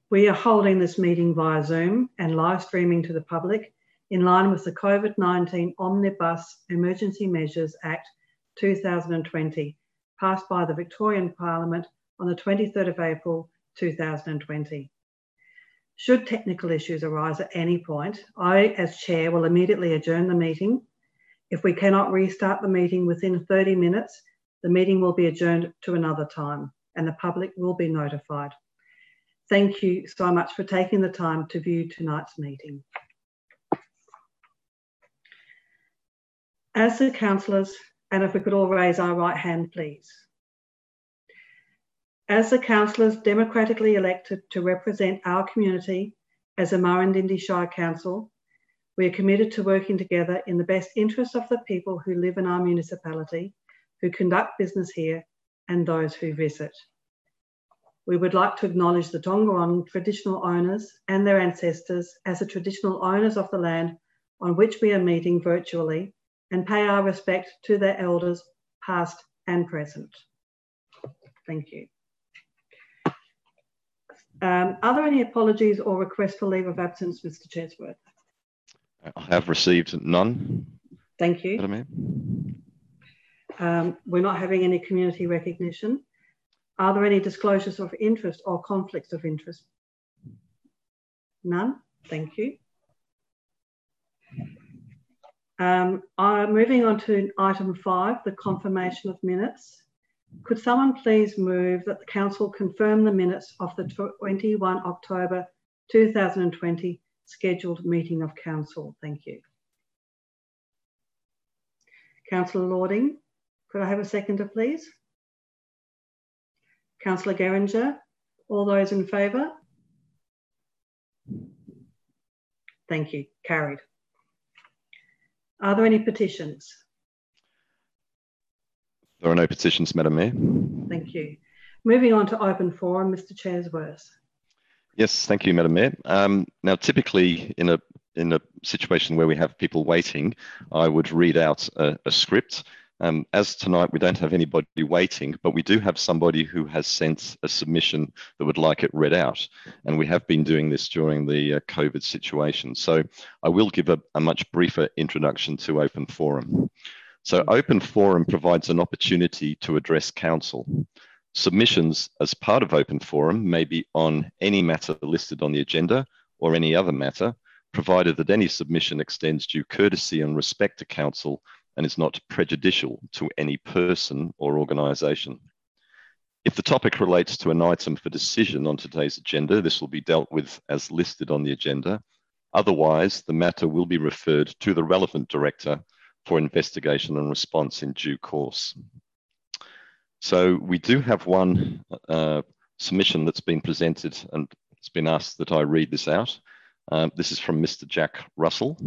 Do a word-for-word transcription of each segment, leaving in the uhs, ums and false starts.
We are holding this meeting via Zoom and live streaming to the public in line with the COVID nineteen Omnibus Emergency Measures Act two thousand twenty, passed by the Victorian Parliament on the twenty-third of April two thousand twenty. Should technical issues arise at any point, I, as Chair, will immediately adjourn the meeting. If we cannot restart the meeting within thirty minutes, the meeting will be adjourned to another time and the public will be notified. Thank you so much for taking the time to view tonight's meeting. As the councillors, and if we could all raise our right hand, please. As the councillors democratically elected to represent our community as a Murrindindi Shire Council, we are committed to working together in the best interests of the people who live in our municipality, who conduct business here, and those who visit. We would like to acknowledge the Tongarong traditional owners and their ancestors as the traditional owners of the land on which we are meeting virtually, and pay our respect to their elders, past and present. Thank you. Um, are there any apologies or requests for leave of absence, Mister Chesworth? I have received none. Thank you. Um, we're not having any community recognition. Are there any disclosures of interest or conflicts of interest? None. Thank you. Um, I'm moving on to item five, the confirmation of minutes. Could someone please move that the council confirm the minutes of the twenty-first of October two thousand twenty scheduled meeting of council? Thank you. Councillor Lording, could I have a seconder, please? Councillor Geringer, all those in favour? Thank you. Carried. Are there any petitions? There are no petitions, Madam Mayor. Thank you. Moving on to open forum, Mister Chesworth. Yes, thank you, Madam Mayor. Um, now, typically in a in a situation where we have people waiting, I would read out a, a script. Um, as tonight, we don't have anybody waiting, but we do have somebody who has sent a submission that would like it read out. And we have been doing this during the uh, COVID situation. So I will give a, a much briefer introduction to Open Forum. So Open Forum provides an opportunity to address council. Submissions as part of Open Forum may be on any matter listed on the agenda or any other matter, provided that any submission extends due courtesy and respect to council and is not prejudicial to any person or organisation. If the topic relates to an item for decision on today's agenda, this will be dealt with as listed on the agenda. Otherwise, the matter will be referred to the relevant director for investigation and response in due course. So we do have one uh, submission that's been presented, and it's been asked that I read this out. Uh, this is from Mister Jack Russell.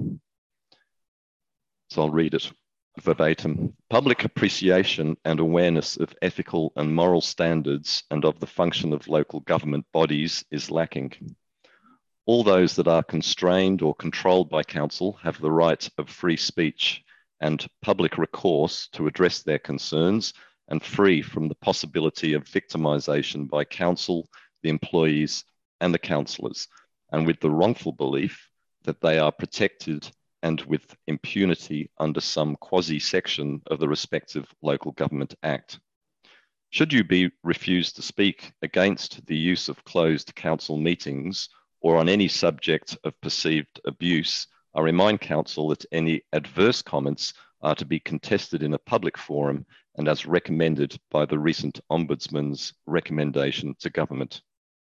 So I'll read it verbatim. Public appreciation and awareness of ethical and moral standards and of the function of local government bodies is lacking. All those that are constrained or controlled by council have the right of free speech and public recourse to address their concerns, and free from the possibility of victimisation by council, the employees and the councillors, and with the wrongful belief that they are protected and with impunity under some quasi-section of the respective Local Government Act. Should you be refused to speak against the use of closed council meetings or on any subject of perceived abuse, I remind council that any adverse comments are to be contested in a public forum and as recommended by the recent Ombudsman's recommendation to government.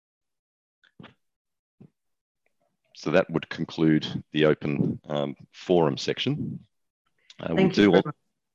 So that would conclude the open um, forum section. Uh, Thank you very much.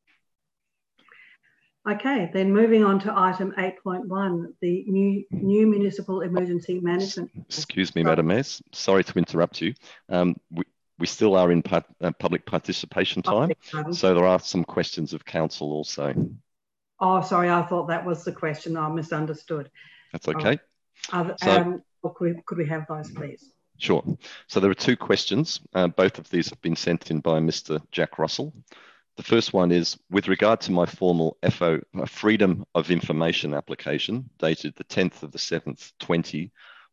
Okay, then moving on to item eight point one, the new, new municipal emergency management. Excuse me, Madam Mayor, sorry to interrupt you. Um, we, we still are in part, uh, public participation time, oh, so there are some questions of council also. Oh, sorry, I thought that was the question. I misunderstood. That's okay. Uh, so, um, could, we, could we have those, please? Sure. So there are two questions. Uh, both of these have been sent in by Mister Jack Russell. The first one is, with regard to my formal F O, Freedom of Information application, dated the tenth of the seventh, twenty,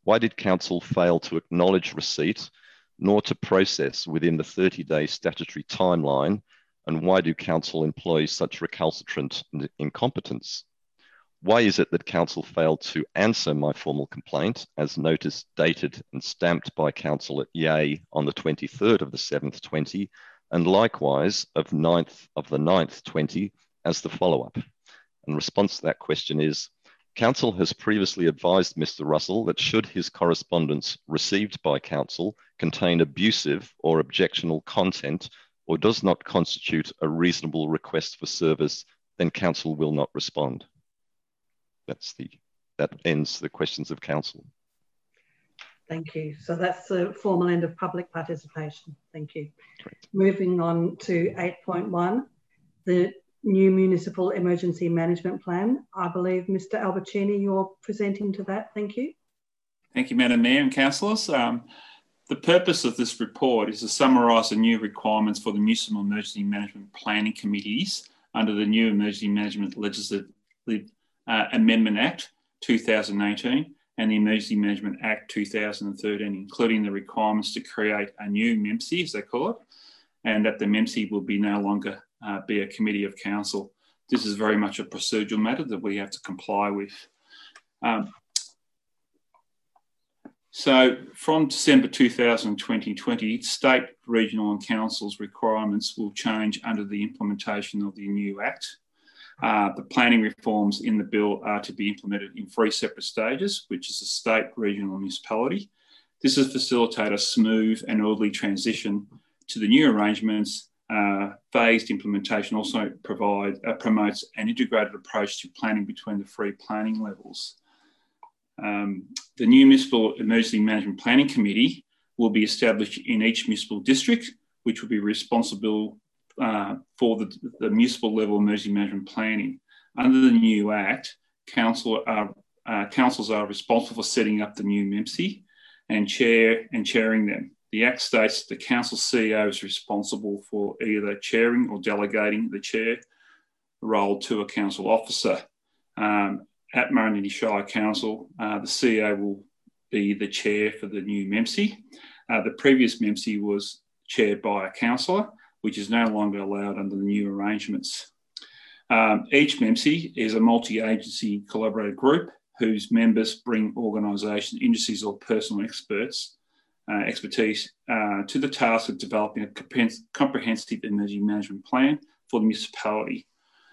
Why did council fail to acknowledge receipt nor to process within the thirty day statutory timeline? And why do council employ such recalcitrant incompetence? Why is it that council failed to answer my formal complaint as notice dated and stamped by council at Yea on the twenty-third of the seventh twenty, and likewise of ninth of the ninth twenty as the follow-up? And response to that question is, council has previously advised Mister Russell that should his correspondence received by council contain abusive or objectionable content or does not constitute a reasonable request for service, then council will not respond. That's the, that ends the questions of council. Thank you. So that's the formal end of public participation. Thank you. Correct. Moving on to eight point one, the new municipal emergency management plan. I believe Mister Albertini, you're presenting to that. Thank you. Thank you, Madam Mayor and councillors. Um, the purpose of this report is to summarise the new requirements for the municipal emergency management planning committees under the new Emergency Management Legislative uh, Amendment Act two thousand eighteen and the Emergency Management Act two thousand thirteen, including the requirements to create a new M E M C, as they call it, and that the M E M C will be no longer uh, be a committee of council. This is very much a procedural matter that we have to comply with. Um, so from December two thousand twenty, state, regional and councils requirements will change under the implementation of the new Act. Uh, the planning reforms in the bill are to be implemented in three separate stages, which is the state, regional and municipality. This will facilitate a smooth and orderly transition to the new arrangements. Uh, phased implementation also provide, uh, promotes an integrated approach to planning between the three planning levels. Um, the new Municipal Emergency Management Planning Committee will be established in each municipal district, which will be responsible uh, for the, the municipal level emergency management planning. Under the new Act, council are, uh, councils are responsible for setting up the new M E M C and chair and chairing them. The Act states the council C E O is responsible for either chairing or delegating the chair role to a council officer. Um, at Murrumbidgee Shire Council, uh, the C E O will be the chair for the new M E M C. Uh, the previous M E M C was chaired by a councillor, which is no longer allowed under the new arrangements. Um, each M E M C is a multi-agency collaborative group whose members bring organisation, industries or personal experts Uh, expertise uh, to the task of developing a comprehensive emergency management plan for the municipality.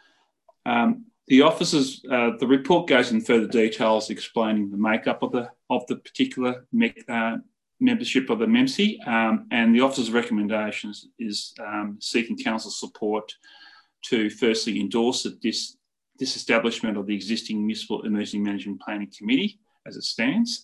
Um, the officers, uh, the report goes in further details explaining the makeup of the of the particular me uh, membership of the M E M C, um, and the officers' recommendations is um, seeking council support to firstly endorse this disestablishment of the existing municipal emergency management planning committee as it stands.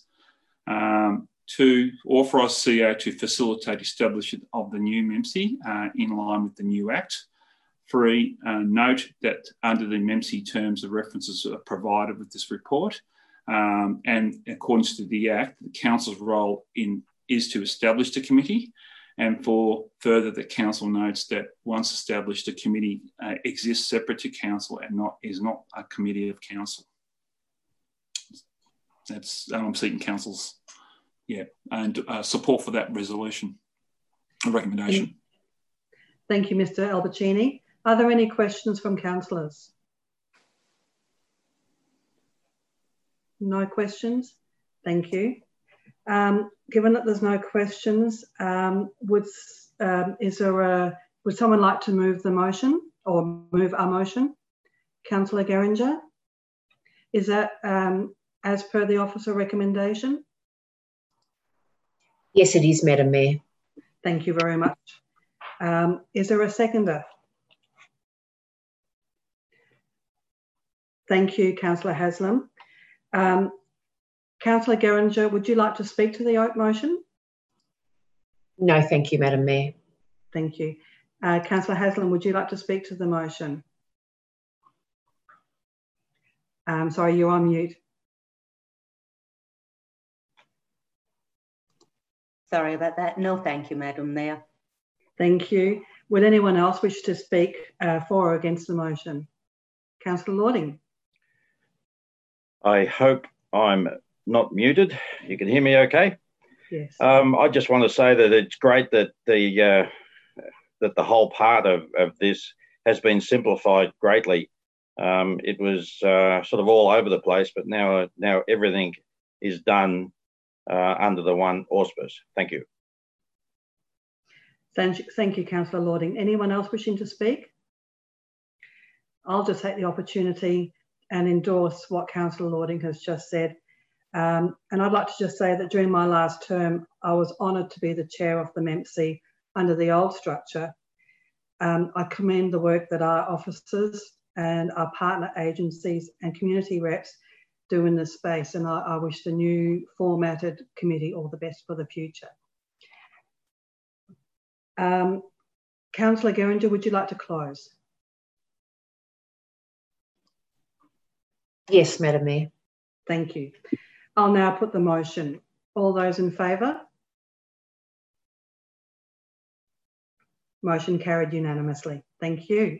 Um, To authorise C E O to facilitate establishment of the new M E M C uh, in line with the new Act. Three, uh, note that under the M E M C terms, the references are provided with this report. Um, and according to the Act, the council's role in is to establish the committee. And for further, the council notes that once established, the committee uh, exists separate to council and not is not a committee of council. That's um, seeking council's Yeah, and uh, support for that resolution, a recommendation. Thank you, Mister Albertini. Are there any questions from councillors? No questions? Thank you. Um, given that there's no questions, um, would, um, is there a, would someone like to move the motion or move our motion? Councillor Geringer? Is that um, as per the officer recommendation? Yes, it is, Madam Mayor. Thank you very much. Um, is there a seconder? Thank you, Councillor Haslam. Um, Councillor Geringer, would you like to speak to the motion? No, thank you, Madam Mayor. Thank you. Uh, Councillor Haslam, would you like to speak to the motion? Um, sorry, you're on mute. Sorry about that. No, thank you, Madam Mayor. Thank you. Would anyone else wish to speak uh, for or against the motion? Councillor Lording. I hope I'm not muted. You can hear me okay? Yes. Um, I just want to say that it's great that the uh, that the whole part of, of this has been simplified greatly. Um, it was uh, sort of all over the place, but now uh, now everything is done uh, under the one auspice. Thank you. Thank you, thank you, Councillor Lording. Anyone else wishing to speak? I'll just take the opportunity and endorse what Councillor Lording has just said. Um, and I'd like to just say that during my last term, I was honoured to be the chair of the M E M C under the old structure. Um, I commend the work that our officers and our partner agencies and community reps do in this space, and I, I wish the new formatted committee all the best for the future. Um, Councillor Geringer, would you like to close? Yes, Madam Mayor. Thank you. I'll now put the motion. All those in favour? Motion carried unanimously. Thank you.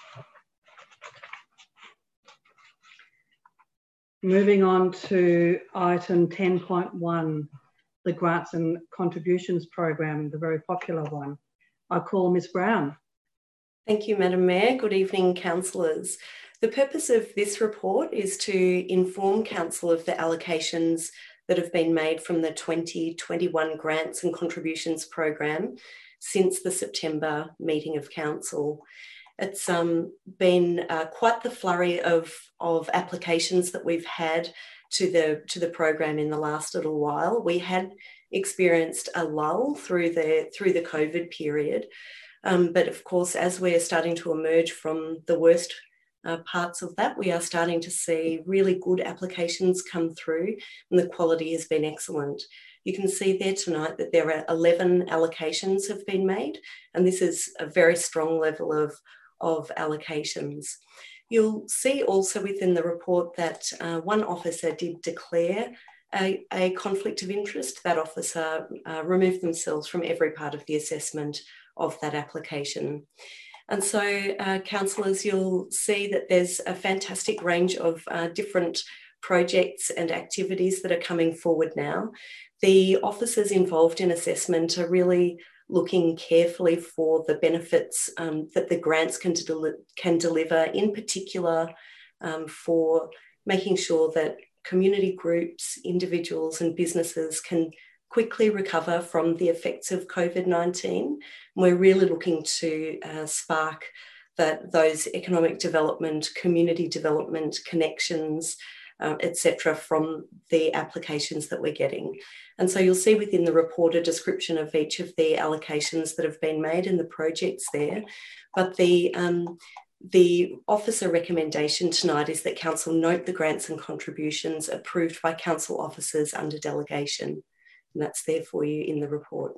Moving on to item ten point one, the Grants and Contributions Program, the very popular one. I call Miz Brown. Thank you, Madam Mayor. Good evening, councillors. The purpose of this report is to inform Council of the allocations that have been made from the twenty twenty-one Grants and Contributions Program since the September meeting of Council. It's um, been uh, quite the flurry of, of applications that we've had to the, to the program in the last little while. We had experienced a lull through the, through the COVID period, um, but of course, as we're starting to emerge from the worst Uh, parts of that, we are starting to see really good applications come through, and the quality has been excellent. You can see there tonight that there are eleven allocations have been made, and this is a very strong level of, of allocations. You'll see also within the report that uh, one officer did declare a, a conflict of interest. That officer uh, removed themselves from every part of the assessment of that application. And so, uh, councillors, you'll see that there's a fantastic range of uh, different projects and activities that are coming forward now. The officers involved in assessment are really looking carefully for the benefits um, that the grants can, del can deliver, in particular um, for making sure that community groups, individuals and businesses can quickly recover from the effects of COVID nineteen. We're really looking to uh, spark that those economic development, community development connections, uh, et cetera, from the applications that we're getting. And so you'll see within the report a description of each of the allocations that have been made and the projects there. But the um, The officer recommendation tonight is that Council note the grants and contributions approved by Council officers under delegation. And that's there for you in the report.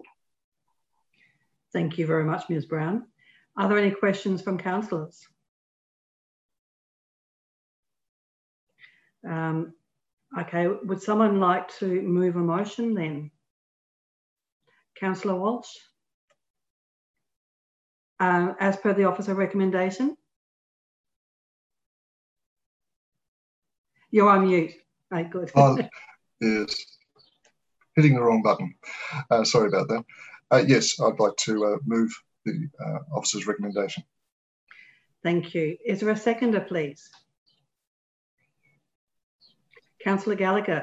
Thank you very much, Miz Brown. Are there any questions from councillors? Um, okay, would someone like to move a motion then? Councillor Walsh? Uh, as per the officer recommendation? You're on mute. Right, good. Oh, yes. Hitting the wrong button. Uh, sorry about that. Uh, yes, I'd like to uh, move the uh, officer's recommendation. Thank you. Is there a seconder, please? Councillor Gallagher.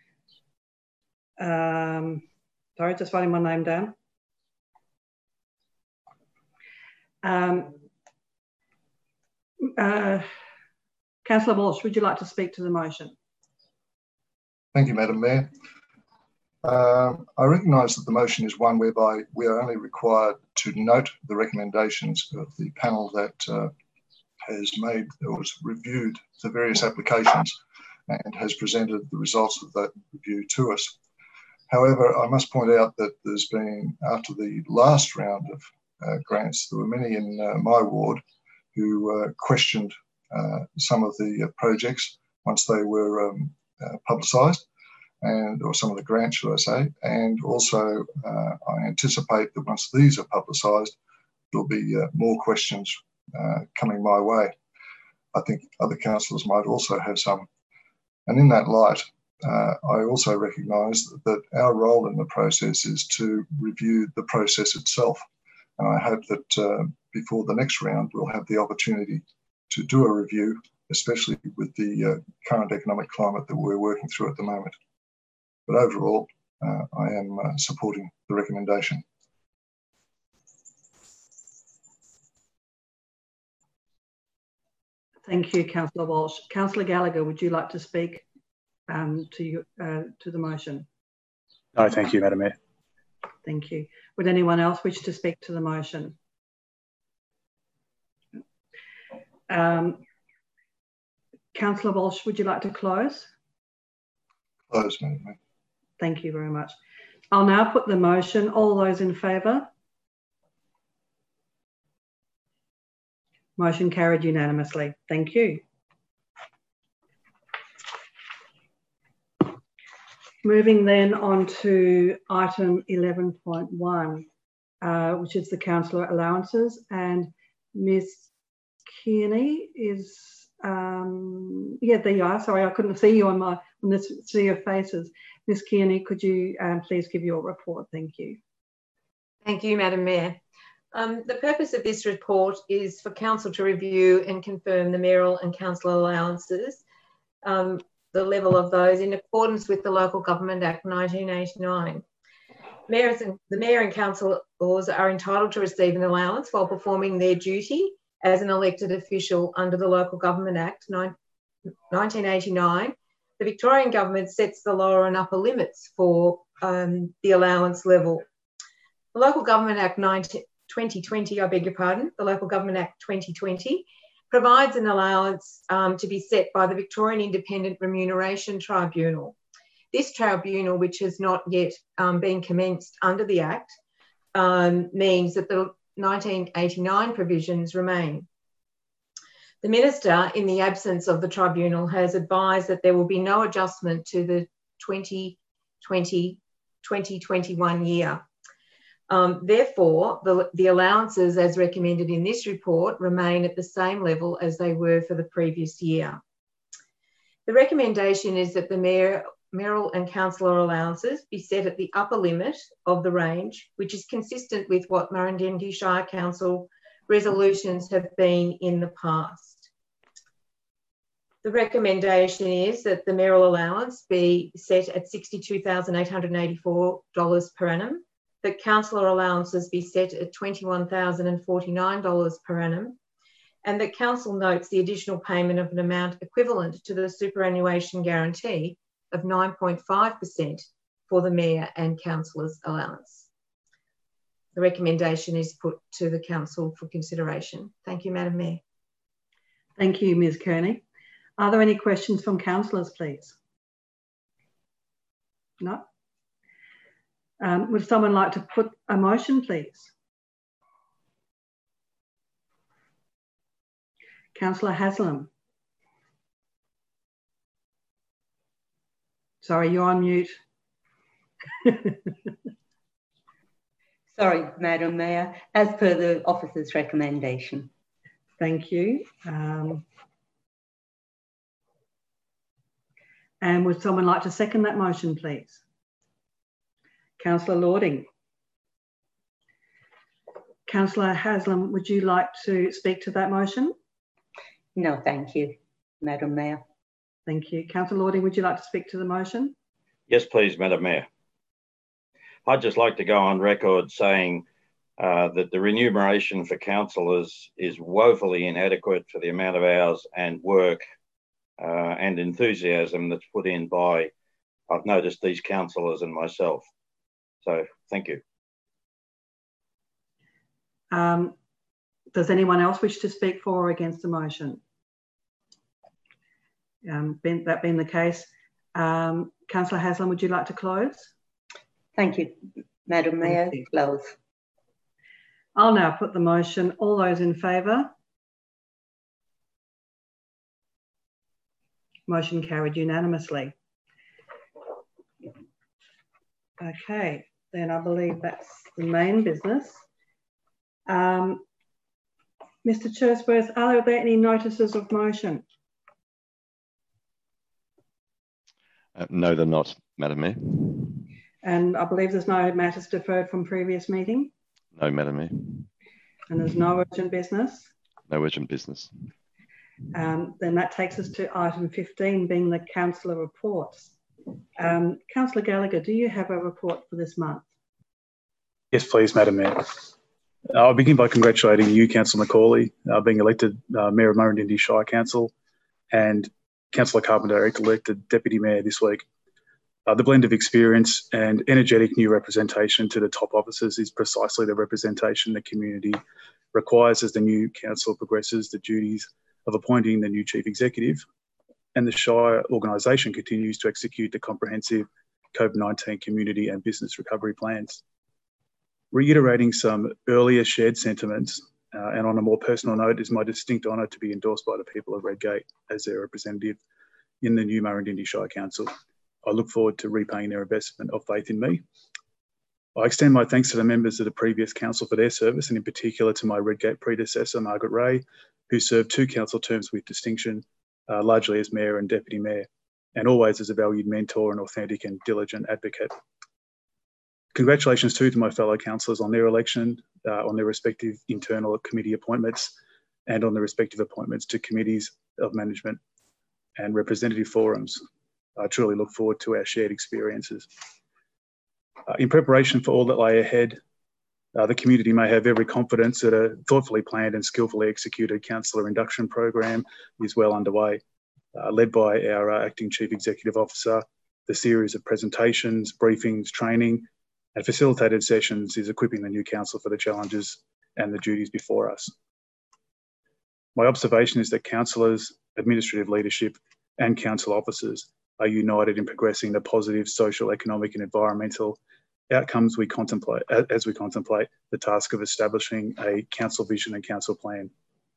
Um, sorry, just writing my name down. Um, uh, Councillor Walsh, would you like to speak to the motion? Thank you, Madam Mayor. Uh, I recognise that the motion is one whereby we are only required to note the recommendations of the panel that uh, has made or has reviewed the various applications and has presented the results of that review to us. However, I must point out that there's been, after the last round of uh, grants, there were many in uh, my ward who uh, questioned uh, some of the uh, projects once they were um, uh, publicised. And, or some of the grants, should I say, and also uh, I anticipate that once these are publicised, there'll be uh, more questions uh, coming my way. I think other councillors might also have some. And in that light, uh, I also recognise that our role in the process is to review the process itself. And I hope that uh, before the next round, we'll have the opportunity to do a review, especially with the uh, current economic climate that we're working through at the moment. But overall, uh, I am uh, supporting the recommendation. Thank you, Councillor Walsh. Councillor Gallagher, would you like to speak um, to, you, uh, to the motion? No, thank you, Madam Mayor. Thank you. Would anyone else wish to speak to the motion? Um, Councillor Walsh, would you like to close? Close, Madam Mayor. Thank you very much. I'll now put the motion. All those in favour? Motion carried unanimously. Thank you. Moving then on to item eleven point one, uh, which is the councillor allowances. And Miz Kearney is, um, yeah, there you are. Sorry, I couldn't see you on my on this sea of faces. Miz Kearney, could you um, please give your report? Thank you. Thank you, Madam Mayor. Um, the purpose of this report is for Council to review and confirm the mayoral and councillor allowances, um, the level of those in accordance with the Local Government Act nineteen eighty-nine. Mayors and, the Mayor and councillors are entitled to receive an allowance while performing their duty as an elected official under the Local Government Act nineteen eighty-nine. The Victorian Government sets the lower and upper limits for um, the allowance level. The Local Government Act twenty twenty, I beg your pardon, the Local Government Act twenty twenty provides an allowance um, to be set by the Victorian Independent Remuneration Tribunal. This tribunal, which has not yet um, been commenced under the Act, um, means that the nineteen eighty-nine provisions remain. The Minister, in the absence of the tribunal, has advised that there will be no adjustment to the twenty twenty twenty twenty-one year. Um, therefore, the, the allowances as recommended in this report remain at the same level as they were for the previous year. The recommendation is that the mayor, mayoral and councillor allowances be set at the upper limit of the range, which is consistent with what Murrumbidgee Shire Council resolutions have been in the past. The recommendation is that the mayoral allowance be set at sixty-two thousand eight hundred eighty-four dollars per annum, that councillor allowances be set at twenty-one thousand forty-nine dollars per annum, and that council notes the additional payment of an amount equivalent to the superannuation guarantee of nine point five percent for the mayor and councillors' allowance. The recommendation is put to the council for consideration. Thank you, Madam Mayor. Thank you, Miz Kearney. Are there any questions from councillors, please? No? Um, would someone like to put a motion, please? Councillor Haslam. Sorry, you're on mute. Sorry, Madam Mayor, as per the officer's recommendation. Thank you. Um, and would someone like to second that motion, please? Councillor Lording. Councillor Haslam, would you like to speak to that motion? No, thank you, Madam Mayor. Thank you. Councillor Lording, would you like to speak to the motion? Yes, please, Madam Mayor. I'd just like to go on record saying uh, that the remuneration for councillors is woefully inadequate for the amount of hours and work uh, and enthusiasm that's put in by, I've noticed, these councillors and myself. So thank you. Um, does anyone else wish to speak for or against the motion? Um, being, that being the case, um, Councillor Haslam, would you like to close? Thank you, Madam Mayor. Close. I'll now put the motion. All those in favour? Motion carried unanimously. Okay, then I believe that's the main business. Um, Mister Chursworth, are there any notices of motion? Uh, no, they're not, Madam Mayor. And I believe there's no matters deferred from previous meeting. No, Madam Mayor. And there's no urgent business. No urgent business. Um, then that takes us to item fifteen, being the councillor reports. Um, Councillor Gallagher, do you have a report for this month? Yes, please, Madam Mayor. I'll begin by congratulating you, Councillor Macaulay, uh, being elected uh, Mayor of Murrumbidgee Shire Council, and Councillor Carpenter, elected Deputy Mayor this week. Uh, the blend of experience and energetic new representation to the top officers is precisely the representation the community requires as the new council progresses the duties of appointing the new chief executive, and the Shire organisation continues to execute the comprehensive COVID nineteen community and business recovery plans. Reiterating some earlier shared sentiments, uh, and on a more personal note, is my distinct honour to be endorsed by the people of Redgate as their representative in the new Murrumbidgee Shire Council. I look forward to repaying their investment of faith in me. I extend my thanks to the members of the previous council for their service, and in particular to my Redgate predecessor, Margaret Ray, who served two council terms with distinction, uh, largely as Mayor and Deputy Mayor, and always as a valued mentor and authentic and diligent advocate. Congratulations too to my fellow councillors on their election, uh, on their respective internal committee appointments, and on the respective appointments to committees of management and representative forums. I truly look forward to our shared experiences. Uh, in preparation for all that lay ahead, uh, the community may have every confidence that a thoughtfully planned and skillfully executed councillor induction program is well underway, uh, led by our uh, Acting Chief Executive Officer. The series of presentations, briefings, training and facilitated sessions is equipping the new council for the challenges and the duties before us. My observation is that councillors, administrative leadership and council officers are united in progressing the positive social, economic and environmental outcomes we contemplate as we contemplate the task of establishing a council vision and council plan.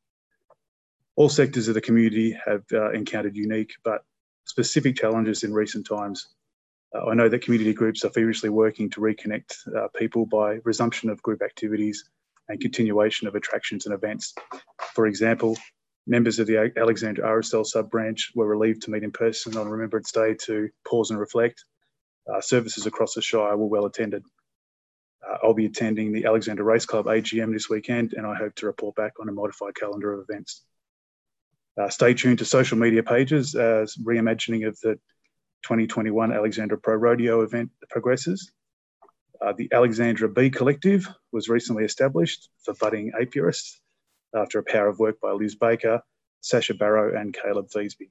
All sectors of the community have uh, encountered unique but specific challenges in recent times. Uh, I know that community groups are feverishly working to reconnect uh, people by resumption of group activities and continuation of attractions and events. For example, members of the Alexandra R S L sub-branch were relieved to meet in person on Remembrance Day to pause and reflect. Uh, services across the Shire were well attended. Uh, I'll be attending the Alexandra Race Club A G M this weekend, and I hope to report back on a modified calendar of events. Uh, stay tuned to social media pages as reimagining of the twenty twenty-one Alexandra Pro Rodeo event progresses. Uh, the Alexandra Bee Collective was recently established for budding apiarists after a power of work by Liz Baker, Sasha Barrow and Caleb Feasby.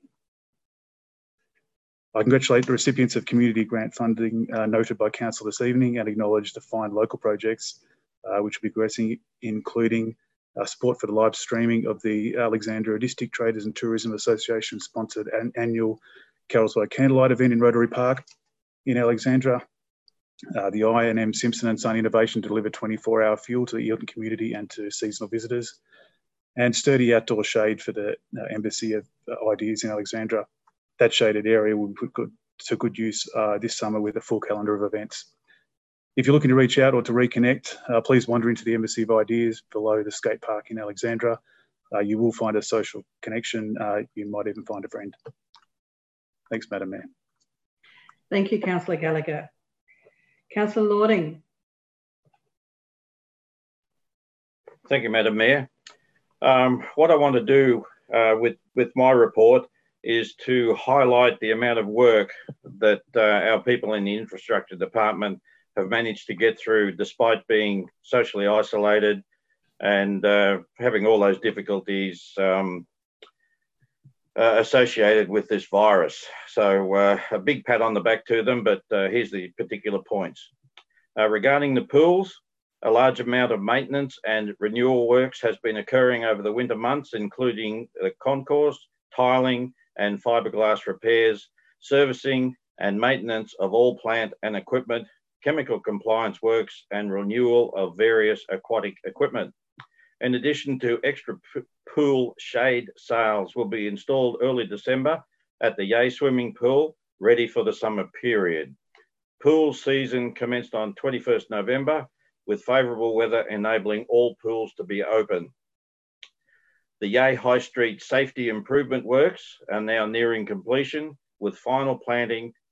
I congratulate the recipients of community grant funding uh, noted by Council this evening and acknowledge the fine local projects uh, which will be progressing, including uh, support for the live streaming of the Alexandra District Traders and Tourism Association sponsored an annual Carol's Way Candlelight event in Rotary Park in Alexandra. Uh, the I and M Simpson and Son Innovation delivered twenty-four hour fuel to the Eildon community and to seasonal visitors, and sturdy outdoor shade for the uh, Embassy of uh, Ideas in Alexandra. That shaded area will be put good, to good use uh, this summer with a full calendar of events. If you're looking to reach out or to reconnect, uh, please wander into the Embassy of Ideas below the skate park in Alexandra. Uh, you will find a social connection. Uh, you might even find a friend. Thanks, Madam Mayor. Thank you, Councillor Gallagher. Councillor Lording. Thank you, Madam Mayor. Um, what I want to do uh, with, with my report is to highlight the amount of work that uh, our people in the infrastructure department have managed to get through despite being socially isolated and uh, having all those difficulties um, uh, associated with this virus. So uh, a big pat on the back to them, but uh, here's the particular points. Uh, regarding the pools, a large amount of maintenance and renewal works has been occurring over the winter months, including the concourse, tiling and fiberglass repairs, servicing and maintenance of all plant and equipment, chemical compliance works and renewal of various aquatic equipment. In addition to extra pool shade sails will be installed early December at the Yea swimming pool, ready for the summer period. Pool season commenced on twenty-first November with favourable weather enabling all pools to be open. The Yea High Street safety improvement works are now nearing completion with final planting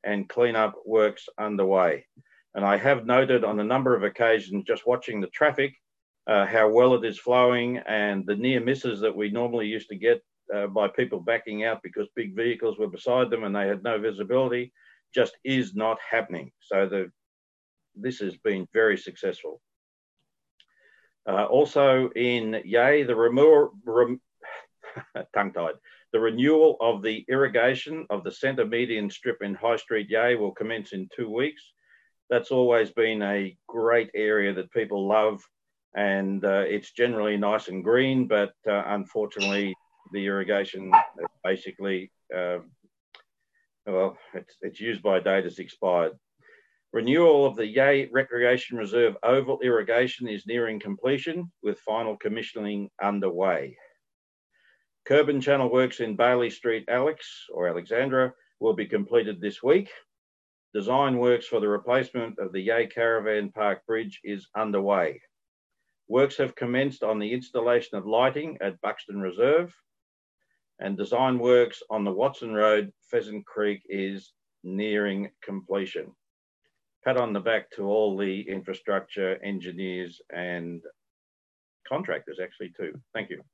and cleanup works underway. And I have noted on a number of occasions, just watching the traffic, uh, how well it is flowing, and the near misses that we normally used to get uh, by people backing out because big vehicles were beside them and they had no visibility, just is not happening. So the, this has been very successful. Uh, also in Yea, the remo rem tongue-tied. The renewal of the irrigation of the centre median strip in High Street Yea will commence in two weeks. That's always been a great area that people love, and uh, it's generally nice and green, but uh, unfortunately the irrigation basically, uh, well, it's, it's used by date as expired. Renewal of the Yea Recreation Reserve oval irrigation is nearing completion with final commissioning underway. Curb and channel works in Bailey Street Alex or Alexandra will be completed this week. Design works for the replacement of the Yea Caravan Park Bridge is underway. Works have commenced on the installation of lighting at Buxton Reserve, and design works on the Watson Road, Pheasant Creek is nearing completion. Pat on the back to all the infrastructure engineers and contractors actually too. Thank you.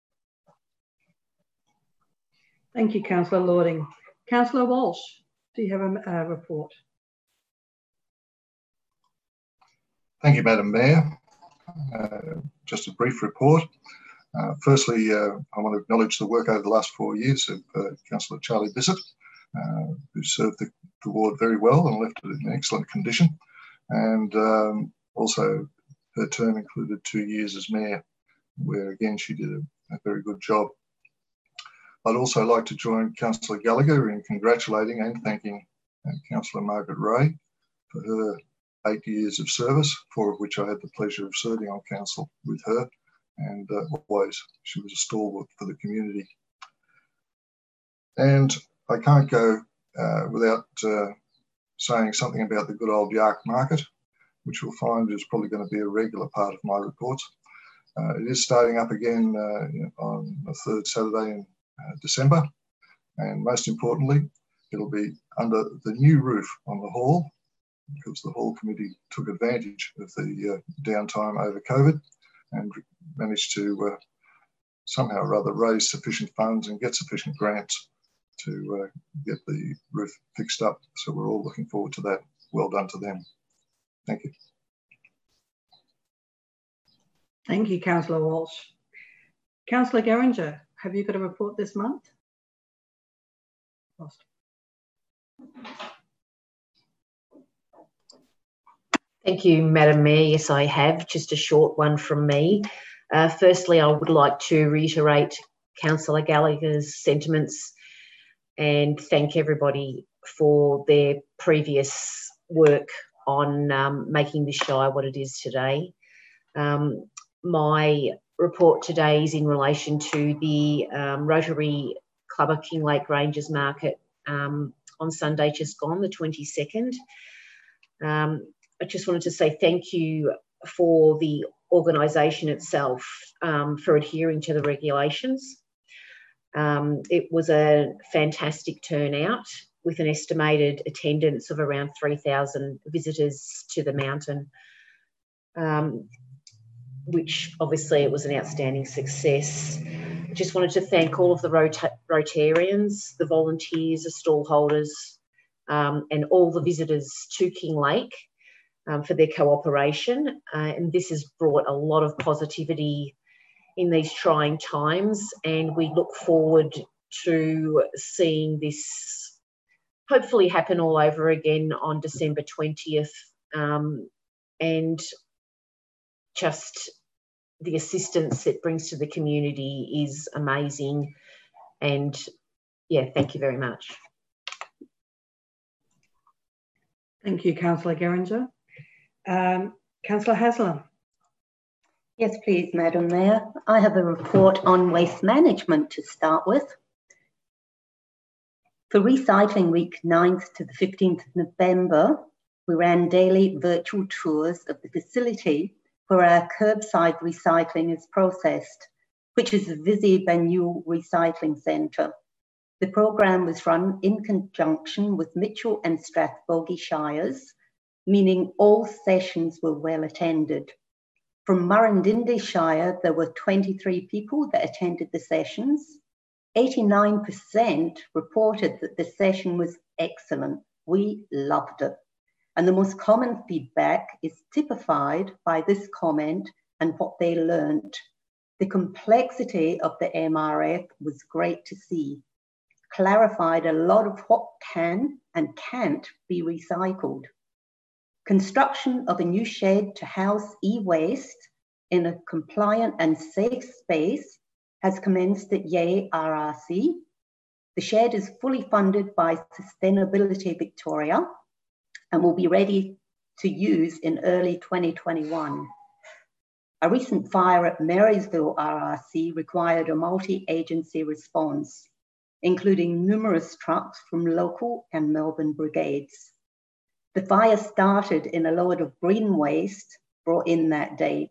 Thank you, Councillor Lording. Councillor Walsh, do you have a, a report? Thank you, Madam Mayor. Uh, just a brief report. Uh, firstly, uh, I want to acknowledge the work over the last four years of uh, Councillor Charlie Bissett, uh, who served the, the ward very well and left it in excellent condition. And um, also her term included two years as Mayor, where again she did a, a very good job. I'd also like to join Councillor Gallagher in congratulating and thanking uh, Councillor Margaret Ray for her eight years of service, four of which I had the pleasure of serving on council with her, and uh, always she was a stalwart for the community. And I can't go uh, without uh, saying something about the good old Yark Market, which you'll find is probably going to be a regular part of my reports. Uh, it is starting up again uh, on the third Saturday in uh, December, and most importantly, it'll be under the new roof on the hall, because the Hall Committee took advantage of the uh, downtime over COVID and managed to uh, somehow or other raise sufficient funds and get sufficient grants to uh, get the roof fixed up. So we're all looking forward to that. Well done to them. Thank you. Thank you, Councillor Walsh. Councillor Geringer, have you got a report this month? Lost. Thank you, Madam Mayor. Yes, I have. Just a short one from me. Uh, firstly, I would like to reiterate Councillor Gallagher's sentiments and thank everybody for their previous work on um, making this Shire what it is today. Um, my report today is in relation to the um, Rotary Club of Kinglake Rangers Market um, on Sunday just gone, the twenty-second. Um, I just wanted to say thank you for the organisation itself um, for adhering to the regulations. Um, it was a fantastic turnout with an estimated attendance of around three thousand visitors to the mountain, um, which obviously it was an outstanding success. I just wanted to thank all of the Rota Rotarians, the volunteers, the stall holders, um, and all the visitors to Kinglake Um, for their cooperation, uh, and this has brought a lot of positivity in these trying times, and we look forward to seeing this hopefully happen all over again on December twentieth, um, and just the assistance it brings to the community is amazing. And yeah, thank you very much. Thank you, Councillor Geringer. Um, Councillor Haslam. Yes, please, Madam Mayor. I have a report on waste management to start with. For Recycling Week ninth to the fifteenth of November, we ran daily virtual tours of the facility where our curbside recycling is processed, which is the Visy Banyule Recycling Centre. The programme was run in conjunction with Mitchell and Strathbogie Shires, meaning all sessions were well attended. From Murrindindi Shire, there were twenty-three people that attended the sessions. eighty-nine percent reported that the session was excellent. We loved it. And the most common feedback is typified by this comment and what they learned. The complexity of the M R F was great to see. Clarified a lot of what can and can't be recycled. Construction of a new shed to house e-waste in a compliant and safe space has commenced at Yea R R C. The shed is fully funded by Sustainability Victoria and will be ready to use in early twenty twenty-one. A recent fire at Marysville R R C required a multi-agency response, including numerous trucks from local and Melbourne brigades. The fire started in a load of green waste brought in that day,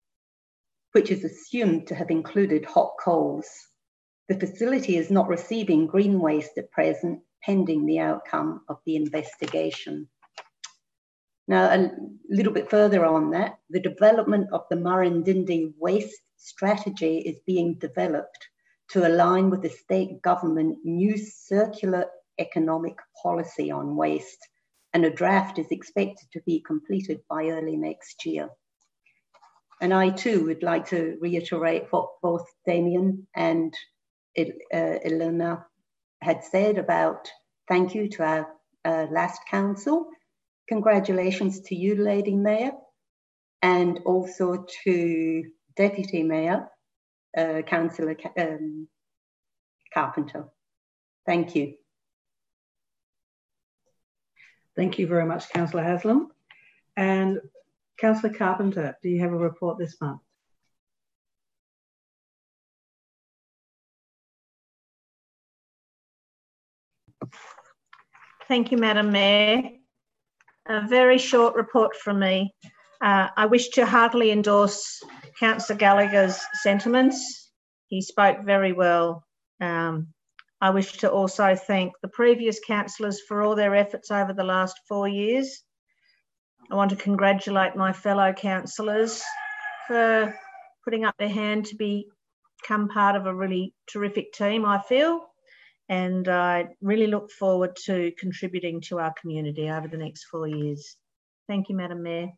which is assumed to have included hot coals. The facility is not receiving green waste at present, pending the outcome of the investigation. Now, a little bit further on that, the development of the Murrindindi waste strategy is being developed to align with the state government new circular economic policy on waste, and a draft is expected to be completed by early next year. And I too would like to reiterate what both Damien and uh, Elena had said about thank you to our uh, last council. Congratulations to you, Lady Mayor, and also to Deputy Mayor, uh, Councillor um, Carpenter. Thank you. Thank you very much, Councillor Haslam. And Councillor Carpenter, do you have a report this month? Thank you, Madam Mayor. A very short report from me. Uh, I wish to heartily endorse Councillor Gallagher's sentiments. He spoke very well. Um, I wish to also thank the previous councillors for all their efforts over the last four years. I want to congratulate my fellow councillors for putting up their hand to become part of a really terrific team, I feel. And I really look forward to contributing to our community over the next four years. Thank you, Madam Mayor.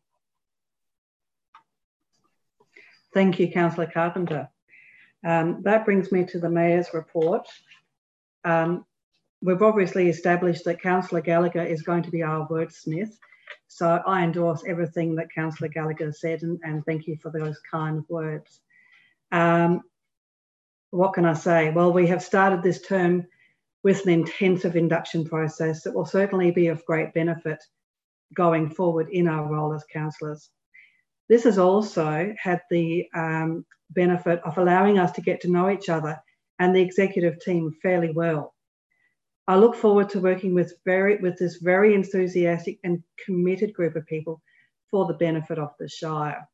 Thank you, Councillor Carpenter. Um, that brings me to the Mayor's report. Um, we've obviously established that Councillor Gallagher is going to be our wordsmith. So I endorse everything that Councillor Gallagher said, and, and thank you for those kind words. Um, what can I say? Well, we have started this term with an intensive induction process that will certainly be of great benefit going forward in our role as councillors. This has also had the um, benefit of allowing us to get to know each other and the executive team fairly well. I look forward to working with, very, with this very enthusiastic and committed group of people for the benefit of the Shire.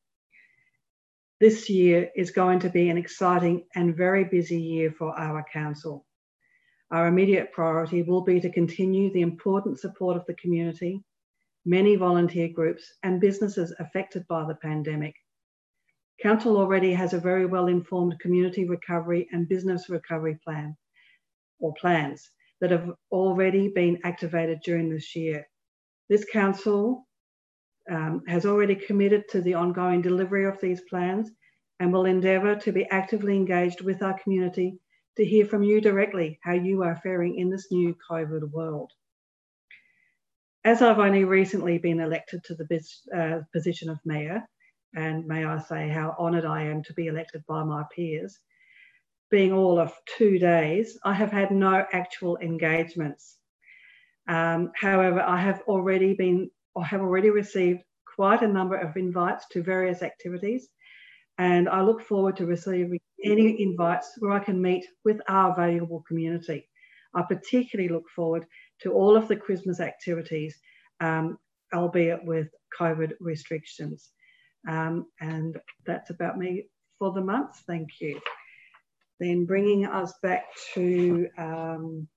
This year is going to be an exciting and very busy year for our council. Our immediate priority will be to continue the important support of the community, many volunteer groups and businesses affected by the pandemic. Council already has a very well-informed community recovery and business recovery plan, or plans, that have already been activated during this year. This council um, has already committed to the ongoing delivery of these plans and will endeavour to be actively engaged with our community to hear from you directly how you are faring in this new COVID world. As I've only recently been elected to the uh, position of Mayor, and may I say how honoured I am to be elected by my peers, being all of two days, I have had no actual engagements. Um, however, I have already been, or have already received quite a number of invites to various activities, and I look forward to receiving any invites where I can meet with our valuable community. I particularly look forward to all of the Christmas activities, um, albeit with COVID restrictions. Um, and that's about me for the month. Thank you. Then bringing us back to um,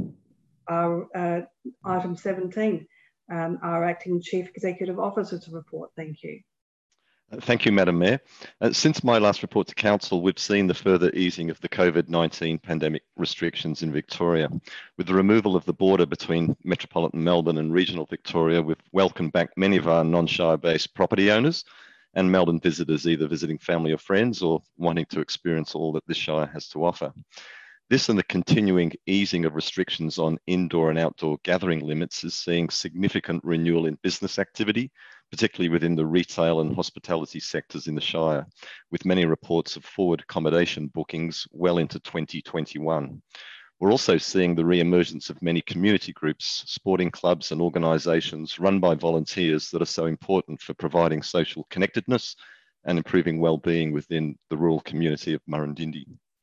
our uh, item seventeen, um, our Acting Chief Executive Officer's report. Thank you. Thank you, Madam Mayor. Uh, since my last report to Council, we've seen the further easing of the COVID nineteen pandemic restrictions in Victoria. With the removal of the border between metropolitan Melbourne and regional Victoria, we've welcomed back many of our non-Shire-based property owners and Melbourne visitors, either visiting family or friends or wanting to experience all that this Shire has to offer. This and the continuing easing of restrictions on indoor and outdoor gathering limits is seeing significant renewal in business activity, particularly within the retail and hospitality sectors in the Shire, with many reports of forward accommodation bookings well into twenty twenty-one. We're also seeing the re-emergence of many community groups, sporting clubs and organisations run by volunteers that are so important for providing social connectedness and improving well-being within the rural community of Murrindindi.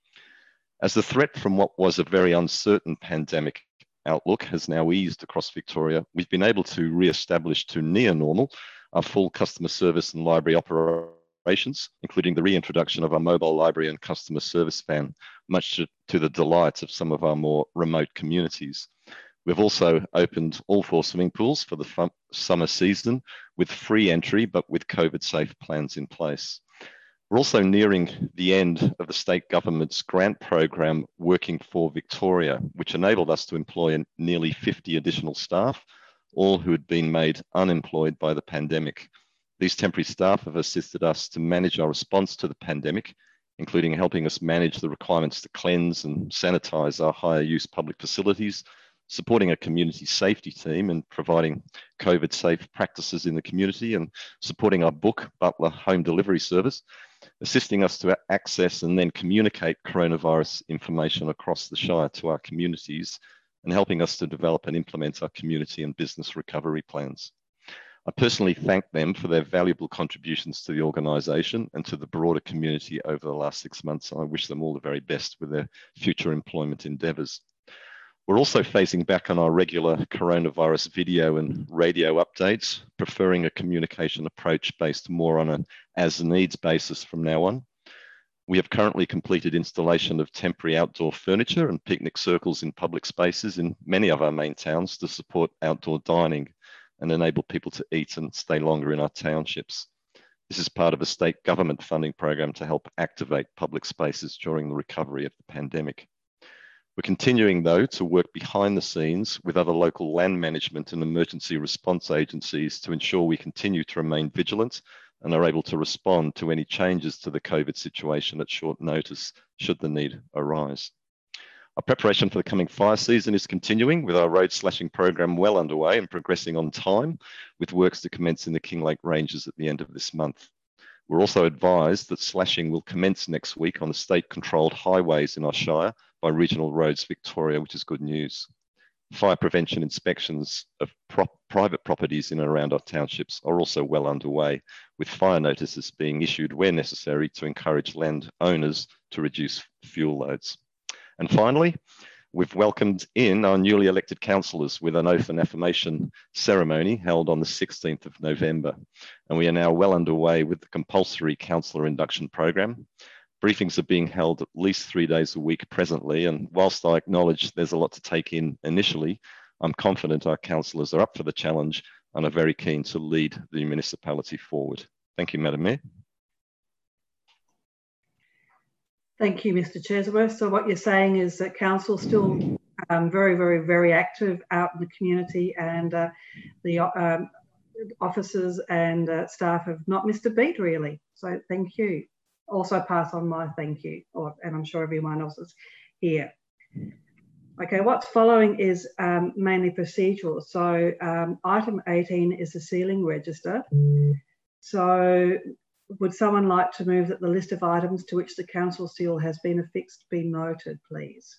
As the threat from what was a very uncertain pandemic outlook has now eased across Victoria, we've been able to re-establish to near normal our full customer service and library operations, including the reintroduction of our mobile library and customer service van, much to, to the delight of some of our more remote communities. We've also opened all four swimming pools for the summer season with free entry, but with COVID-safe plans in place. We're also nearing the end of the state government's grant program Working for Victoria, which enabled us to employ nearly fifty additional staff, all who had been made unemployed by the pandemic. These temporary staff have assisted us to manage our response to the pandemic, including helping us manage the requirements to cleanse and sanitize our higher use public facilities, supporting a community safety team and providing COVID safe practices in the community, and supporting our Book Butler home delivery service, assisting us to access and then communicate coronavirus information across the Shire to our communities, and helping us to develop and implement our community and business recovery plans. I personally thank them for their valuable contributions to the organisation and to the broader community over the last six months. I wish them all the very best with their future employment endeavours. We're also phasing back on our regular coronavirus video and radio updates, preferring a communication approach based more on an as-needs basis from now on. We have currently completed installation of temporary outdoor furniture and picnic circles in public spaces in many of our main towns to support outdoor dining and enable people to eat and stay longer in our townships. This is part of a state government funding program to help activate public spaces during the recovery of the pandemic. We're continuing, though, to work behind the scenes with other local land management and emergency response agencies to ensure we continue to remain vigilant and are able to respond to any changes to the COVID situation at short notice, should the need arise. Our preparation for the coming fire season is continuing, with our road slashing program well underway and progressing on time, with works to commence in the Kinglake Ranges at the end of this month. We're also advised that slashing will commence next week on the state-controlled highways in our Shire by Regional Roads Victoria, which is good news. Fire prevention inspections of prop private properties in and around our townships are also well underway, with fire notices being issued where necessary to encourage land owners to reduce fuel loads. And finally, we've welcomed in our newly elected councillors with an oath and affirmation ceremony held on the sixteenth of November. And we are now well underway with the compulsory councillor induction program. Briefings are being held at least three days a week presently, and whilst I acknowledge there's a lot to take in initially, I'm confident our councillors are up for the challenge and are very keen to lead the municipality forward. Thank you, Madam Mayor. Thank you, Mister Chesworth. So what you're saying is that council's still um, very, very, very active out in the community, and uh, the um, officers and uh, staff have not missed a beat, really. So thank you. Also pass on my thank you, or, and I'm sure everyone else is here. Okay, what's following is um, mainly procedural. So um, item eighteen is the sealing register. So would someone like to move that the list of items to which the council seal has been affixed be noted, please?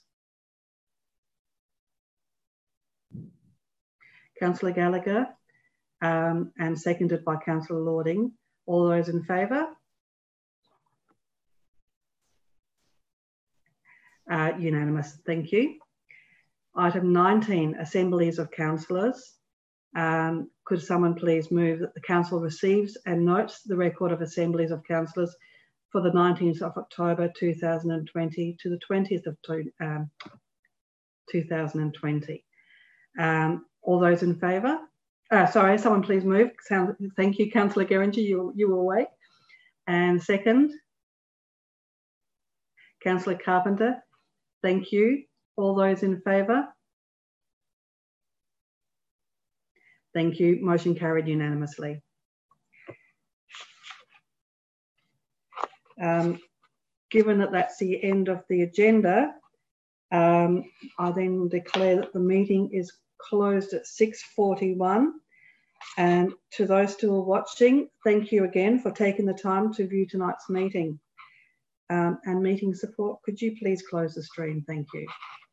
Councillor Gallagher, um, and seconded by Councillor Lording. All those in favour? Uh, unanimous, thank you. Item nineteen, assemblies of councillors. Um, could someone please move that the council receives and notes the record of assemblies of councillors for the nineteenth of October two thousand twenty to the twentieth of um, two thousand twenty. Um, all those in favour? Uh, sorry, someone please move. Thank you, Councillor Geringer, you, you were awake. And second? Councillor Carpenter, thank you. All those in favour? Thank you. Motion carried unanimously. Um, given that that's the end of the agenda, um, I then declare that the meeting is closed at six forty-one. And to those still watching, thank you again for taking the time to view tonight's meeting. Um, and meeting support, could you please close the stream? Thank you.